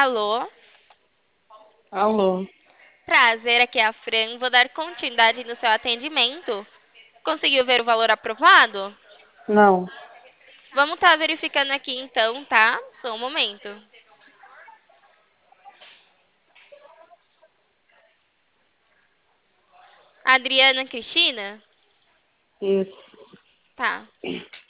Alô? Alô? Prazer, aqui é a Fran. Vou dar continuidade no seu atendimento. Conseguiu ver o valor aprovado? Não. Vamos estar verificando aqui então, tá? Só um momento. Adriana Cristina? Isso. Tá.